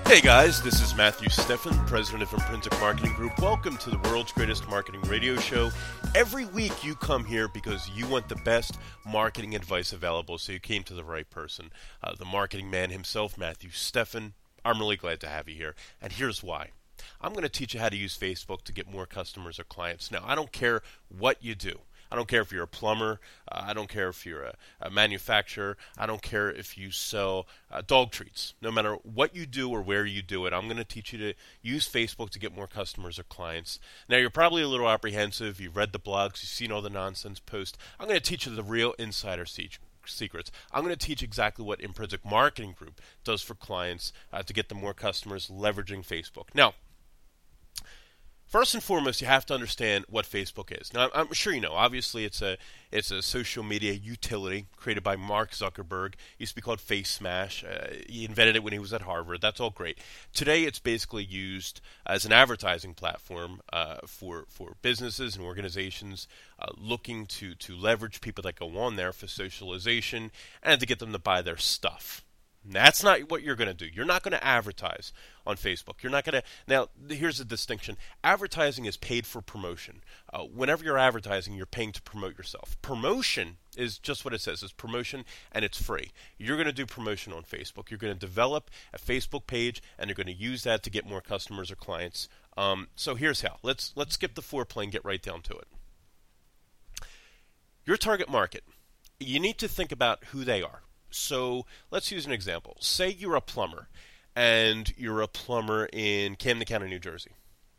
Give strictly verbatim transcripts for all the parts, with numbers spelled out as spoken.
Hey guys, this is Matthew Steffen, president of Imprinsic Marketing Group. Welcome to the world's greatest marketing radio show. Every week you come here because you want the best marketing advice available, so you came to the right person. Uh, the marketing man himself, Matthew Steffen. I'm really glad to have you here, and here's why. I'm going to teach you how to use Facebook to get more customers or clients. Now, I don't care what you do. I don't care if you're a plumber. Uh, I don't care if you're a, a manufacturer. I don't care if you sell uh, dog treats. No matter what you do or where you do it, I'm going to teach you to use Facebook to get more customers or clients. Now, you're probably a little apprehensive. You've read the blogs. You've seen all the nonsense posts. I'm going to teach you the real insider secrets. secrets. I'm going to teach exactly what Imprinsic Marketing Group does for clients uh, to get them more customers leveraging Facebook. Now, first and foremost, you have to understand what Facebook is. Now, I'm sure you know. Obviously, it's a it's a social media utility created by Mark Zuckerberg. It used to be called Face Smash. Uh, he invented it when he was at Harvard. That's all great. Today, it's basically used as an advertising platform uh, for for businesses and organizations uh, looking to to leverage people that go on there for socialization and to get them to buy their stuff. That's not what you're going to do. You're not going to advertise on Facebook. You're not going to. Now, here's the distinction. Advertising is paid for promotion. Uh, whenever you're advertising, you're paying to promote yourself. Promotion is just what it says. It's promotion, and it's free. You're going to do promotion on Facebook. You're going to develop a Facebook page, and you're going to use that to get more customers or clients. Um, so here's how. Let's let's skip the foreplay and get right down to it. Your target market. You need to think about who they are. So let's use an example. Say you're a plumber, and you're a plumber in Camden County, New Jersey.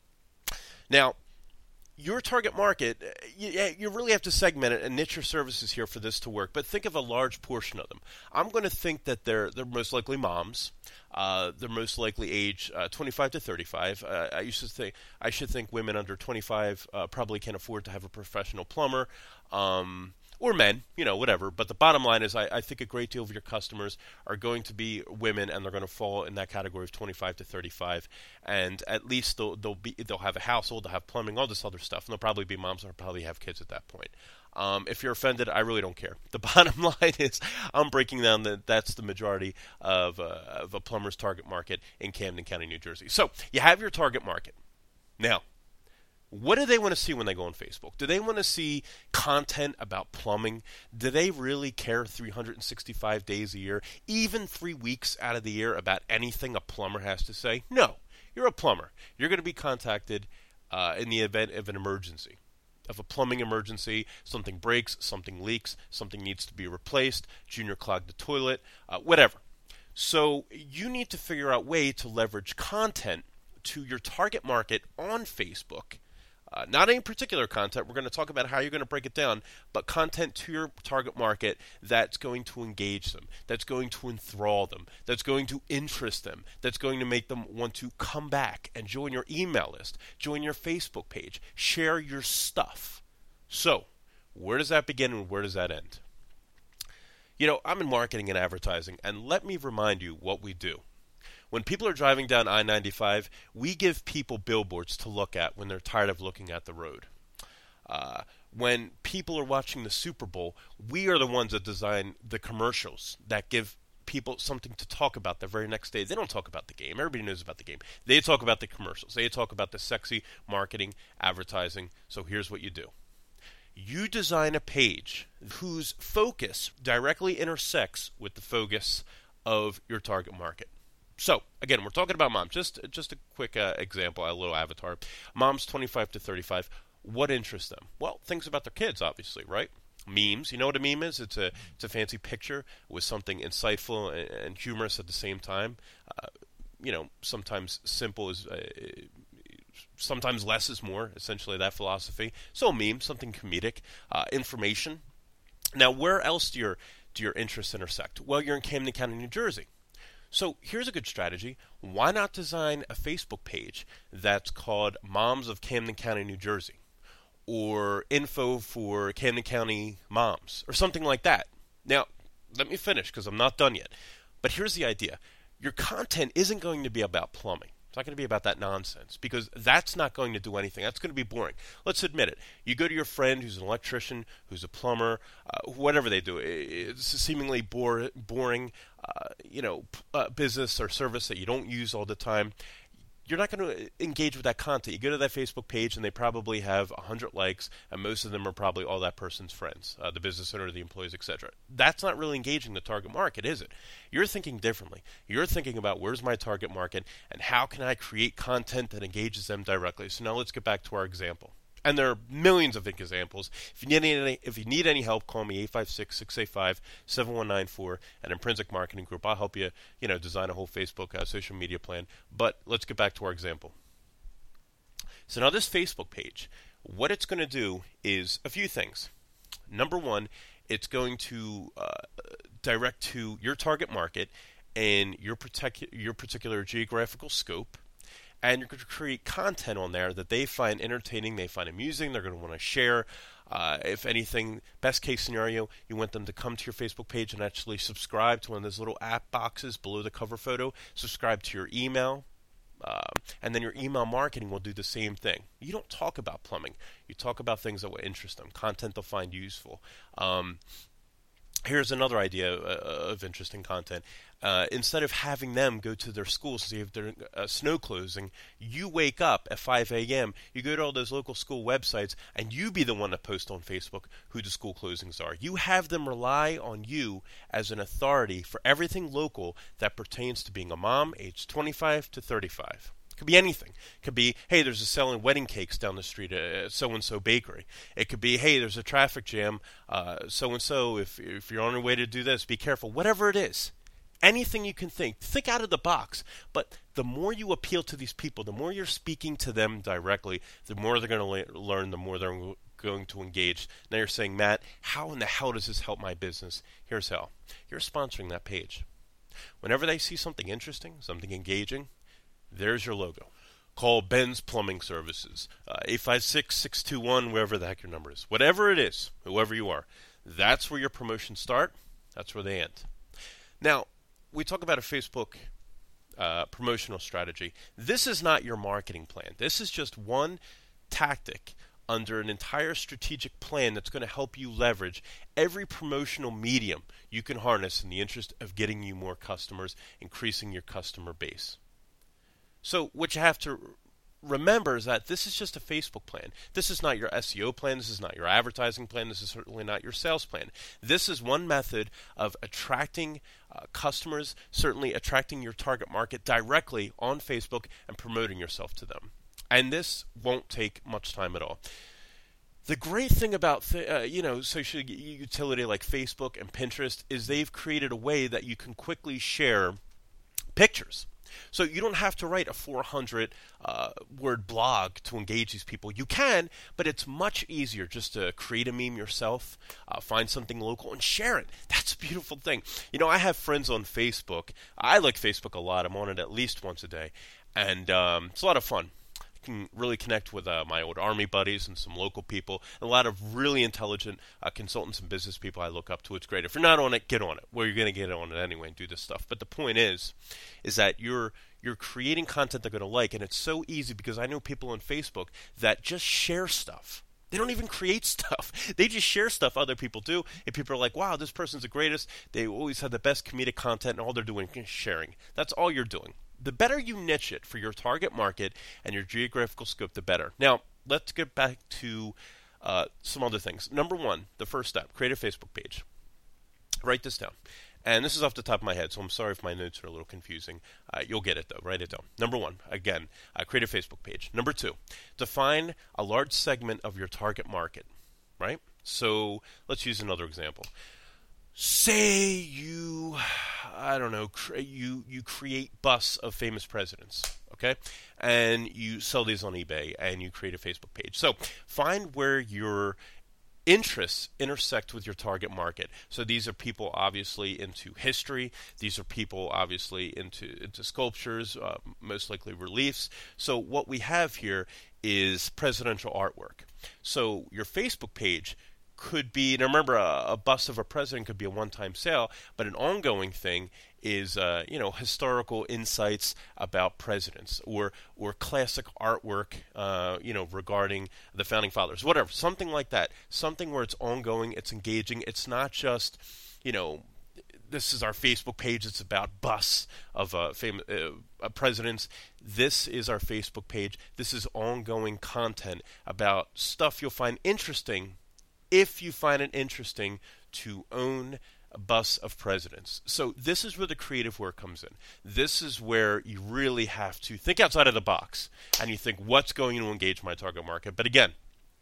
Now, your target market, you, you really have to segment it and niche your services here for this to work, but think of a large portion of them. I'm going to think that they're, they're most likely moms. Uh, they're most likely age uh, twenty-five to thirty-five. Uh, I used to think I should think women under twenty-five uh, probably can afford to have a professional plumber. Um, Or men, you know, whatever. But the bottom line is I, I think a great deal of your customers are going to be women, and they're going to fall in that category of twenty-five to thirty-five. And at least they'll, they'll, be, they'll have a household, they'll have plumbing, all this other stuff. And they'll probably be moms, they'll probably have kids at that point. Um, if you're offended, I really don't care. The bottom line is I'm breaking down that that's the majority of, uh, of a plumber's target market in Camden County, New Jersey. So you have your target market. Now, what do they want to see when they go on Facebook? Do they want to see content about plumbing? Do they really care three hundred sixty-five days a year, even three weeks out of the year, about anything a plumber has to say? No. You're a plumber. You're going to be contacted uh, in the event of an emergency, of a plumbing emergency. Something breaks, something leaks, something needs to be replaced, Junior clogged the toilet, uh, whatever. So you need to figure out a way to leverage content to your target market on Facebook. Uh, not any particular content. We're going to talk about how you're going to break it down, but content to your target market that's going to engage them, that's going to enthrall them, that's going to interest them, that's going to make them want to come back and join your email list, join your Facebook page, share your stuff. So, where does that begin and where does that end? You know, I'm in marketing and advertising, and let me remind you what we do. When people are driving down I ninety-five, we give people billboards to look at when they're tired of looking at the road. Uh, when people are watching the Super Bowl, we are the ones that design the commercials that give people something to talk about the very next day. They don't talk about the game. Everybody knows about the game. They talk about the commercials. They talk about the sexy marketing, advertising. So here's what you do. You design a page whose focus directly intersects with the focus of your target market. So, again, we're talking about moms. Just just a quick uh, example, a little avatar. Moms twenty-five to thirty-five, what interests them? Well, things about their kids, obviously, right? Memes. You know what a meme is? It's a it's a fancy picture with something insightful and, and humorous at the same time. Uh, you know, sometimes simple is, uh, sometimes less is more, essentially that philosophy. So a meme, something comedic. Uh, information. Now, where else do your, do your interests intersect? Well, you're in Camden County, New Jersey. So here's a good strategy. Why not design a Facebook page that's called Moms of Camden County, New Jersey, or Info for Camden County Moms, or something like that? Now, let me finish because I'm not done yet. But here's the idea. Your content isn't going to be about plumbing. It's not going to be about that nonsense because that's not going to do anything. That's going to be boring. Let's admit it. You go to your friend who's an electrician, who's a plumber, uh, whatever they do. It's a seemingly bore, boring, uh, you know, uh, business or service that you don't use all the time. You're not going to engage with that content. You go to that Facebook page and they probably have one hundred likes, and most of them are probably all that person's friends, uh, the business owner, the employees, et cetera. That's not really engaging the target market, is it? You're thinking differently. You're thinking about where's my target market and how can I create content that engages them directly. So now let's get back to our example. And there are millions of examples. If you need any, if you need any help, call me eight five six, six eight five, seven one nine four at Intrinsic Marketing Group. I'll help you, you know, design a whole Facebook uh, social media plan. But let's get back to our example. So now this Facebook page, what it's going to do is a few things. Number one, it's going to uh, direct to your target market and your protect, your particular geographical scope. And you're going to create content on there that they find entertaining, they find amusing, they're going to want to share. Uh, if anything, best case scenario, you want them to come to your Facebook page and actually subscribe to one of those little app boxes below the cover photo, subscribe to your email, um, and then your email marketing will do the same thing. You don't talk about plumbing. You talk about things that will interest them, content they'll find useful. Um, Here's another idea uh, of interesting content. Uh, instead of having them go to their schools to see if they're uh, snow closing, you wake up at five a.m., you go to all those local school websites, and you be the one to post on Facebook who the school closings are. You have them rely on you as an authority for everything local that pertains to being a mom aged twenty-five to thirty-five. Could be anything. It could be, hey, there's a selling wedding cakes down the street at so-and-so bakery. It could be, hey, there's a traffic jam, uh, so-and-so, if, if you're on your way to do this, be careful. Whatever it is, anything you can think. Think out of the box. But the more you appeal to these people, the more you're speaking to them directly, the more they're going to le- learn, the more they're going to engage. Now you're saying, Matt, how in the hell does this help my business? Here's how. You're sponsoring that page. Whenever they see something interesting, something engaging, there's your logo. Call Ben's Plumbing Services, uh, eight five six, six two one, wherever the heck your number is. Whatever it is, whoever you are, that's where your promotions start. That's where they end. Now, we talk about a Facebook uh, promotional strategy. This is not your marketing plan. This is just one tactic under an entire strategic plan that's going to help you leverage every promotional medium you can harness in the interest of getting you more customers, increasing your customer base. So what you have to remember is that this is just a Facebook plan. This is not your S E O plan. This is not your advertising plan. This is certainly not your sales plan. This is one method of attracting uh, customers, certainly attracting your target market directly on Facebook and promoting yourself to them. And this won't take much time at all. The great thing about th- uh, you know social utility like Facebook and Pinterest is they've created a way that you can quickly share pictures. So you don't have to write a four hundred uh, word blog to engage these people. You can, but it's much easier just to create a meme yourself, uh, find something local, and share it. That's a beautiful thing. You know, I have friends on Facebook. I like Facebook a lot. I'm on it at least once a day, and um, it's a lot of fun. Can really connect with uh, my old Army buddies and some local people, and a lot of really intelligent uh, consultants and business people I look up to. It's great. If you're not on it, get on it. Well, you're going to get on it anyway and do this stuff. But the point is, is that you're you're creating content they're going to like, and it's so easy because I know people on Facebook that just share stuff. They don't even create stuff. They just share stuff other people do, and people are like, wow, this person's the greatest. They always have the best comedic content, and all they're doing is sharing. That's all you're doing. The better you niche it for your target market and your geographical scope, the better. Now, let's get back to uh, some other things. Number one, the first step, create a Facebook page. Write this down. And this is off the top of my head, so I'm sorry if my notes are a little confusing. Uh, you'll get it, though. Write it down. Number one, again, uh, create a Facebook page. Number two, define a large segment of your target market, right? So let's use another example. Say you, I don't know, cre- you you create busts of famous presidents, okay? And you sell these on eBay, and you create a Facebook page. So find where your interests intersect with your target market. So these are people obviously into history. These are people obviously into, into sculptures, uh, most likely reliefs. So what we have here is presidential artwork. So your Facebook page could be, now remember, a, a bust of a president could be a one-time sale, but an ongoing thing is, uh, you know, historical insights about presidents or or classic artwork, uh, you know, regarding the founding fathers, whatever, something like that, something where it's ongoing, it's engaging, it's not just, you know, this is our Facebook page, it's about busts of uh, famous uh, presidents. This is our Facebook page. This is ongoing content about stuff you'll find interesting if you find it interesting to own busts of presidents. So this is where the creative work comes in. This is where you really have to think outside of the box and you think, what's going to engage my target market? But again,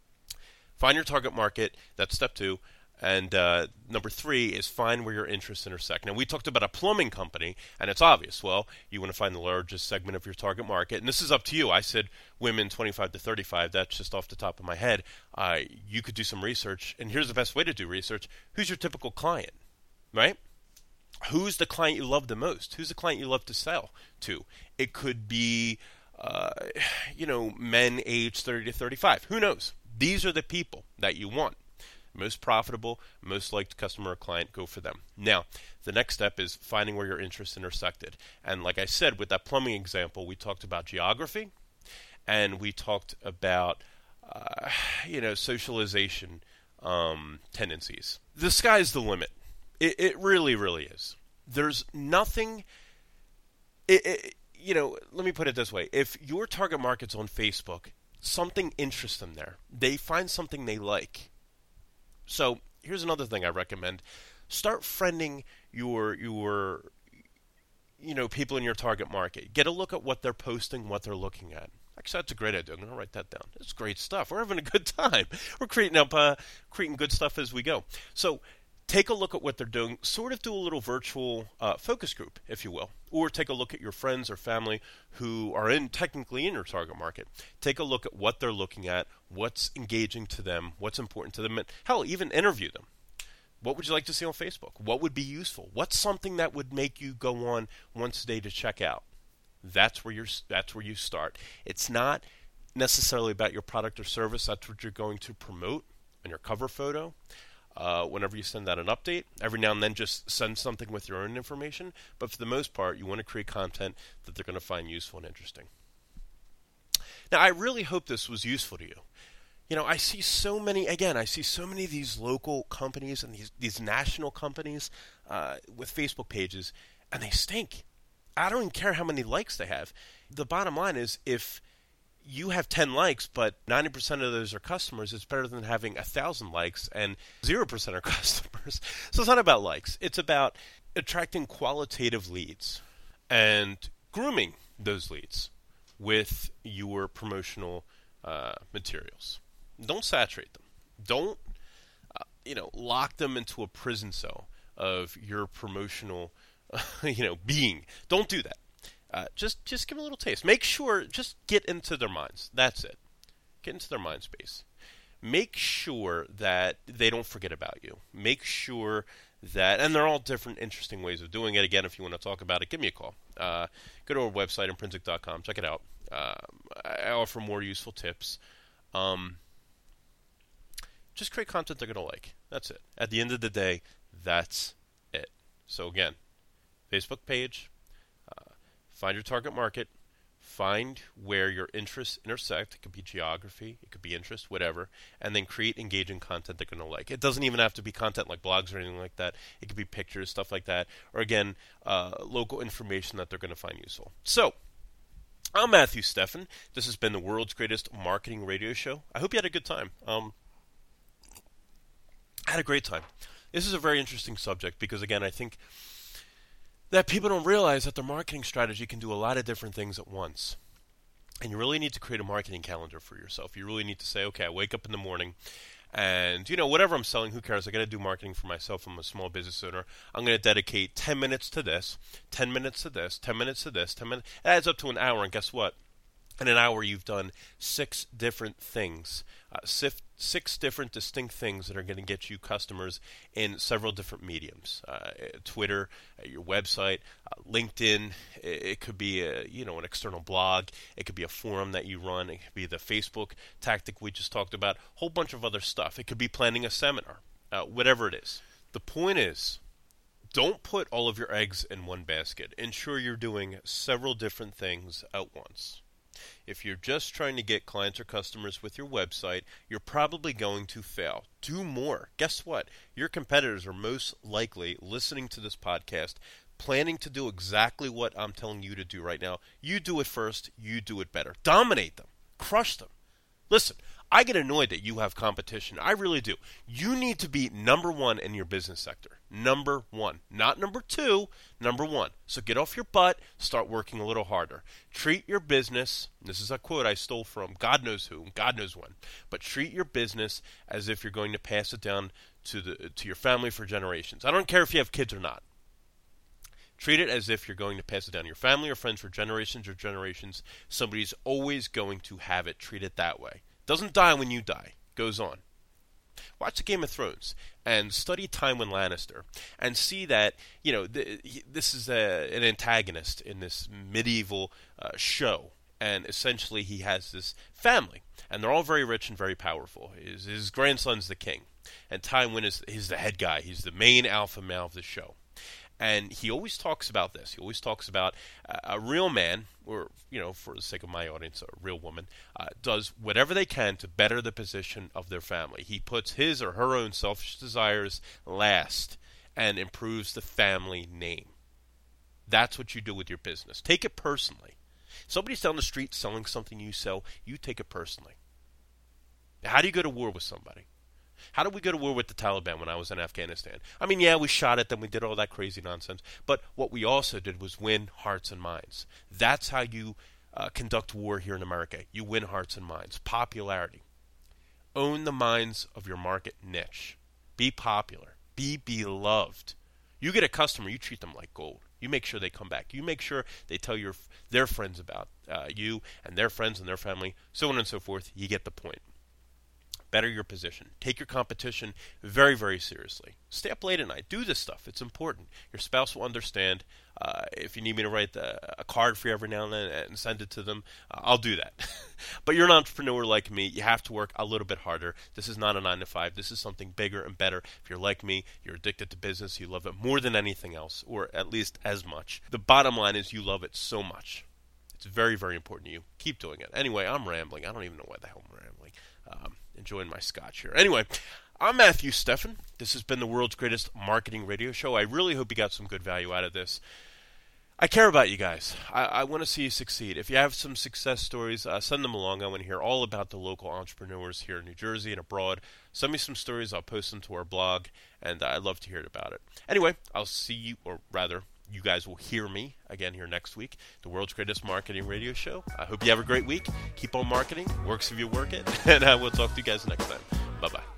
find your target market. That's step two. And uh, number three is find where your interests intersect. Now, we talked about a plumbing company, and it's obvious. Well, you want to find the largest segment of your target market, and this is up to you. I said women twenty-five to thirty-five. That's just off the top of my head. Uh, you could do some research, and here's the best way to do research. Who's your typical client, right? Who's the client you love the most? Who's the client you love to sell to? It could be, uh, you know, men aged thirty to thirty-five. Who knows? These are the people that you want. Most profitable, most liked customer or client, go for them. Now, the next step is finding where your interests intersected. And like I said, with that plumbing example, we talked about geography, and we talked about, uh, you know, socialization um, tendencies. The sky's the limit. It, it really, really is. There's nothing, it, it, you know, let me put it this way. If your target market's on Facebook, something interests them there. They find something they like. So here's another thing I recommend. Start friending your your you know people in your target market. Get a look at what they're posting, what they're looking at. Actually, that's a great idea. I'm going to write that down. It's great stuff. We're having a good time. We're creating up uh, creating good stuff as we go. So take a look at what they're doing. Sort of do a little virtual uh, focus group, if you will. Or take a look at your friends or family who are in technically in your target market. Take a look at what they're looking at, what's engaging to them, what's important to them, and hell, even interview them. What would you like to see on Facebook? What would be useful? What's something that would make you go on once a day to check out? That's where you're. That's where you start. It's not necessarily about your product or service. That's what you're going to promote in your cover photo. Uh, whenever you send out an update, every now and then just send something with your own information. But for the most part, you want to create content that they're going to find useful and interesting. Now, I really hope this was useful to you. You know, I see so many, again, I see so many of these local companies and these, these national companies uh, with Facebook pages, and they stink. I don't even care how many likes they have. The bottom line is, if you have ten likes, but ninety percent of those are customers, it's better than having one thousand likes and zero percent are customers. So it's not about likes. It's about attracting qualitative leads and grooming those leads with your promotional uh, materials. Don't saturate them. Don't, uh, you know, lock them into a prison cell of your promotional, uh, you know, being. Don't do that. Uh, just just give them a little taste. Make sure, just get into their minds. That's it. Get into their mind space. Make sure that they don't forget about you. Make sure that, and they're all different, interesting ways of doing it. Again, if you want to talk about it, give me a call. Uh, go to our website, imprinsic dot com. Check it out. Uh, I offer more useful tips. Um, just create content they're going to like. That's it. At the end of the day, that's it. So again, Facebook page. Find your target market, find where your interests intersect. It could be geography, it could be interest, whatever, and then create engaging content they're going to like. It doesn't even have to be content like blogs or anything like that. It could be pictures, stuff like that, or again, uh, local information that they're going to find useful. So, I'm Matthew Steffen. This has been the world's greatest marketing radio show. I hope you had a good time. Um, I had a great time. This is a very interesting subject because, again, I think that people don't realize that their marketing strategy can do a lot of different things at once. And you really need to create a marketing calendar for yourself. You really need to say, okay, I wake up in the morning and, you know, whatever I'm selling, who cares? I got to do marketing for myself. I'm a small business owner. I'm going to dedicate ten minutes to this, ten minutes to this, ten minutes to this, ten minutes. It adds up to an hour, and guess what? In an hour, you've done six different things, uh, six, Six different distinct things that are going to get you customers in several different mediums: uh, Twitter, uh, your website, uh, LinkedIn. It, it could be a, you know, an external blog. It could be a forum that you run. It could be the Facebook tactic we just talked about. A whole bunch of other stuff. It could be planning a seminar. Uh, whatever it is. The point is, don't put all of your eggs in one basket. Ensure you're doing several different things at once. If you're just trying to get clients or customers with your website, you're probably going to fail. Do more. Guess what? Your competitors are most likely listening to this podcast, planning to do exactly what I'm telling you to do right now. You do it first. You do it better. Dominate them. Crush them. Listen, I get annoyed that you have competition. I really do. You need to be number one in your business sector. Number one. Not number two, number one. So get off your butt, start working a little harder. Treat your business, this is a quote I stole from God knows who, God knows when, but treat your business as if you're going to pass it down to the to your family for generations. I don't care if you have kids or not. Treat it as if you're going to pass it down to your family or friends for generations or generations. Somebody's always going to have it. Treat it that way. Doesn't die when you die. Goes on. Watch the Game of Thrones and study Tywin Lannister and see that, you know, th- this is a, an antagonist in this medieval uh, show. And essentially he has this family. And they're all very rich and very powerful. His, his grandson's the king. And Tywin is he's the head guy. He's the main alpha male of the show. And he always talks about this. He always talks about uh, a real man, or, you know, for the sake of my audience, a real woman, uh, does whatever they can to better the position of their family. He puts his or her own selfish desires last and improves the family name. That's what you do with your business. Take it personally. Somebody's down the street selling something you sell, you take it personally. How do you go to war with somebody? How did we go to war with the Taliban when I was in Afghanistan? I mean, yeah, we shot at them, we did all that crazy nonsense, but what we also did was win hearts and minds. That's how you uh, conduct war here in America. You win hearts and minds. Popularity. Own the minds of your market niche. Be popular. Be beloved. You get a customer, you treat them like gold. You make sure they come back. You make sure they tell your their friends about uh, you and their friends and their family, so on and so forth. You get the point. Better your position. Take your competition very, very seriously. Stay up late at night. Do this stuff. It's important. Your spouse will understand. Uh, if you need me to write the, a card for you every now and then and send it to them, uh, I'll do that. But you're an entrepreneur like me. You have to work a little bit harder. This is not a nine to five. This is something bigger and better. If you're like me, you're addicted to business. You love it more than anything else, or at least as much. The bottom line is you love it so much. It's very, very important to you. Keep doing it. Anyway, I'm rambling. I don't even know why the hell I'm rambling. Um, enjoying my scotch here. Anyway, I'm Matthew Steffen. This has been the world's greatest marketing radio show. I really hope you got some good value out of this. I care about you guys. I, I want to see you succeed. If you have some success stories, uh, send them along. I want to hear all about the local entrepreneurs here in New Jersey and abroad. Send me some stories. I'll post them to our blog, and uh, I'd love to hear about it. Anyway, I'll see you, or rather, you guys will hear me again here next week, the world's greatest marketing radio show. I hope you have a great week. Keep on marketing. Works if you work it. And I will talk to you guys next time. Bye-bye.